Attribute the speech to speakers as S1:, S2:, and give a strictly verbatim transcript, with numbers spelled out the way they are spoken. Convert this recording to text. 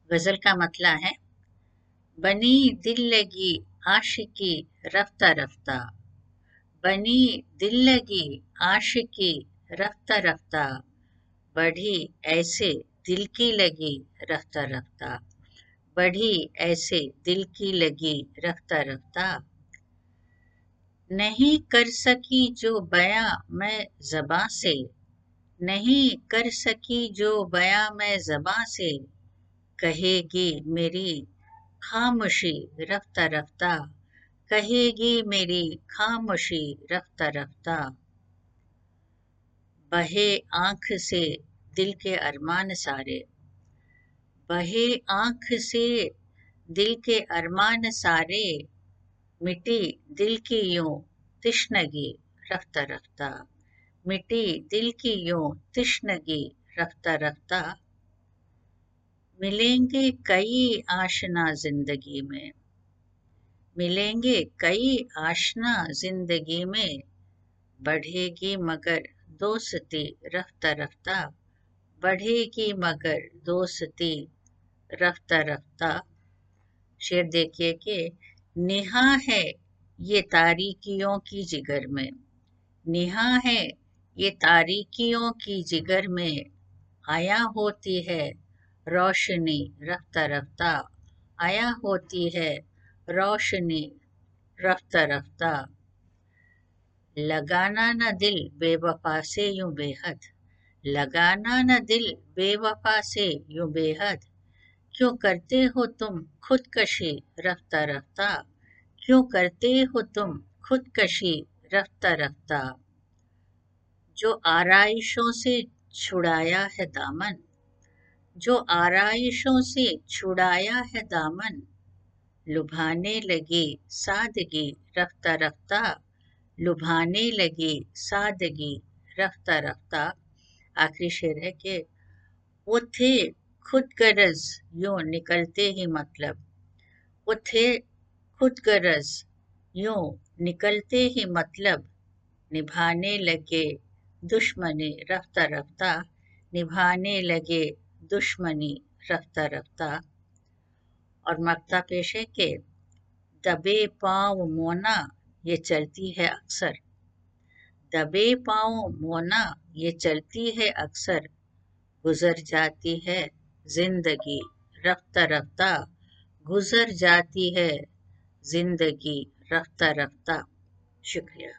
S1: गजल का मतला है, बनी दिल लगी आशिकी रफ्ता रफ्ता, बनी दिल लगी आशिकी रफ्ता रफ्ता, बढ़ी ऐसे दिल की लगी रफ्ता रफ्ता, बढ़ी ऐसे दिल की लगी रफ्ता रफ्ता। नहीं कर सकी जो बयां मैं ज़बां से, नहीं कर सकी जो बयां मैं ज़बां से, कहेगी मेरी खामोशी रफ्ता रफ्ता, कहेगी मेरी खामोशी रफ्ता रफ्ता। बहे आँख से दिल के अरमान सारे, बहे आँख से दिल के अरमान सारे, मिटी दिल की यूं तिश्नगी रफ्ता रफ्ता, मिटी दिल की यूं तिश्नगी रफ्ता रफ्ता। मिलेंगे कई आशना जिंदगी में, मिलेंगे कई आशना जिंदगी में, बढ़ेगी मगर दोस्ती रफ्ता रफ्ता, बढ़ेगी मगर दोस्ती रफ्ता रफ्ता। शेर देखिए कि निहा है ये तारीकियों की जिगर में, निहा है ये तारीकियों की जिगर में, आया होती है रोशनी रफ्ता रफ्ता, आया होती है रोशनी रफ्ता रफ्ता। लगाना न दिल बेवफा से यूं बेहद, लगाना न दिल बेवफा से यूं बेहद, क्यों करते हो तुम खुदकशी रफ्ता रफ्ता, क्यों करते हो तुम खुदकशी रफ्ता रफ्ता। जो आराइशों से छुड़ाया है दामन, जो आराइशों से छुड़ाया है दामन, लुभाने लगी सादगी रफ्ता रफ्ता, लुभाने लगी सादगी रफ्ता रफ्ता। आखिरी शेर है कि वो थे खुद गरज यूं निकलते ही मतलब, वो थे खुद गरज यूं निकलते ही मतलब, निभाने लगे दुश्मनी रफ्ता रफ्ता, निभाने लगे दुश्मनी रफ्ता रफ्ता। और मक्ता पेश है कि दबे पाँव मोना ये चलती है अक्सर, दबे पाँव मोना ये चलती है अक्सर, गुजर जाती है जिंदगी रफ्ता रफ्ता, गुजर जाती है जिंदगी रफ्ता रफ्ता। शुक्रिया।